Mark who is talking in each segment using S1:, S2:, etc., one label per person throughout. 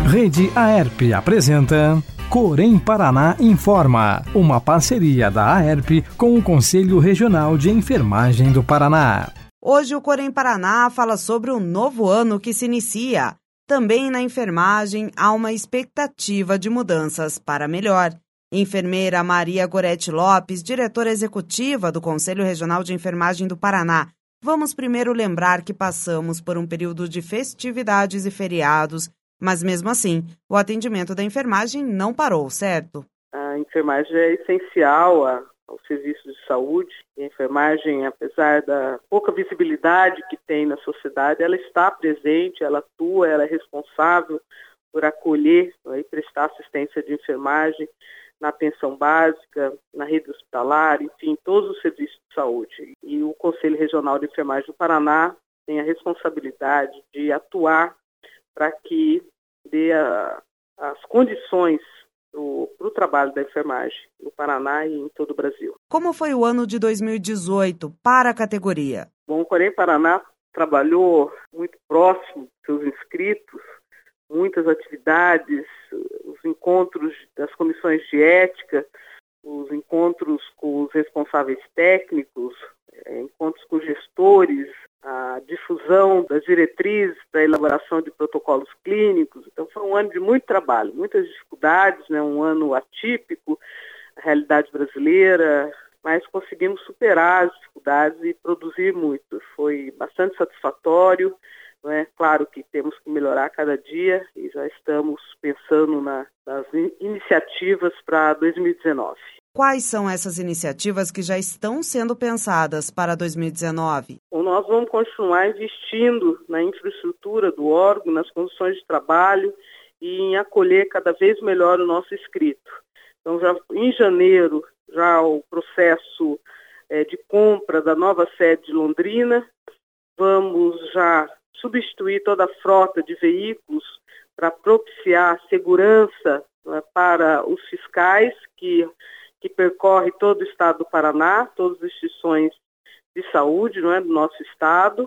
S1: Rede Aerp apresenta Corém Paraná Informa, uma parceria da Aerp com o Conselho Regional de Enfermagem do Paraná.
S2: Hoje o Corém Paraná fala sobre o novo ano que se inicia. Também na enfermagem há uma expectativa de mudanças para melhor. Enfermeira Maria Gorete Lopes, diretora executiva do Conselho Regional de Enfermagem do Paraná. Vamos primeiro lembrar que passamos por um período de festividades e feriados, mas mesmo assim, o atendimento da enfermagem não parou, certo?
S3: A enfermagem é essencial ao serviço de saúde. A enfermagem, apesar da pouca visibilidade que tem na sociedade, ela está presente, ela atua, ela é responsável por acolher e prestar assistência de enfermagem na atenção básica, na rede hospitalar, enfim, todos os serviços de saúde. E o Conselho Regional de Enfermagem do Paraná tem a responsabilidade de atuar para que dê as condições para o trabalho da enfermagem no Paraná e em todo o Brasil.
S2: Como foi o ano de 2018 para a categoria?
S3: Bom, o Corém Paraná trabalhou muito próximo dos seus inscritos, muitas atividades, os encontros das comissões de ética, os encontros com os responsáveis técnicos, encontros com gestores, a difusão das diretrizes para a elaboração de protocolos clínicos. Então foi um ano de muito trabalho, muitas dificuldades, um ano atípico, a realidade brasileira, mas conseguimos superar as dificuldades e produzir muito. Foi bastante satisfatório. Claro que temos que melhorar cada dia e já estamos pensando nas iniciativas para 2019.
S2: Quais são essas iniciativas que já estão sendo pensadas para 2019?
S3: Nós vamos continuar investindo na infraestrutura do órgão, nas condições de trabalho e em acolher cada vez melhor o nosso inscrito. Então, já em janeiro, já o processo de compra da nova sede de Londrina, vamos já substituir toda a frota de veículos para propiciar segurança para os fiscais que percorre todo o estado do Paraná, todas as instituições de saúde do nosso estado,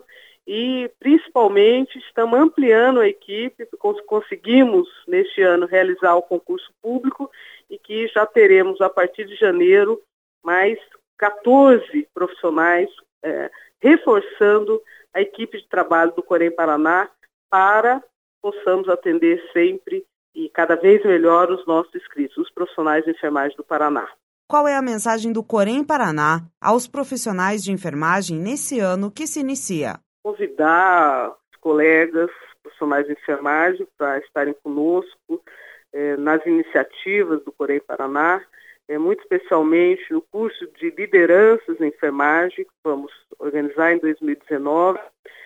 S3: e principalmente estamos ampliando a equipe, conseguimos neste ano realizar o concurso público e que já teremos a partir de janeiro mais 14 profissionais reforçando a equipe de trabalho do Corém Paraná para possamos atender sempre e cada vez melhor os nossos inscritos, os profissionais de enfermagem do Paraná.
S2: Qual é a mensagem do Corém Paraná aos profissionais de enfermagem nesse ano que se inicia?
S3: Convidar os colegas profissionais de enfermagem para estarem conosco nas iniciativas do Corém Paraná, muito especialmente no curso de lideranças em enfermagem que vamos organizar em 2019.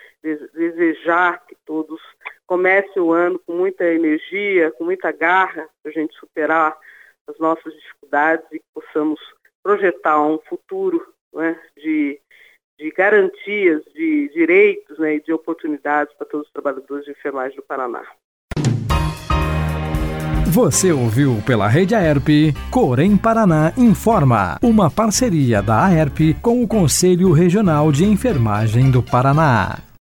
S3: Desejar que todos comecem o ano com muita energia, com muita garra, para a gente superar as nossas dificuldades e que possamos projetar um futuro de garantias, de direitos e de oportunidades para todos os trabalhadores de enfermagem do Paraná.
S1: Você ouviu pela Rede Aerp Corém Paraná Informa, uma parceria da Aerp com o Conselho Regional de Enfermagem do Paraná.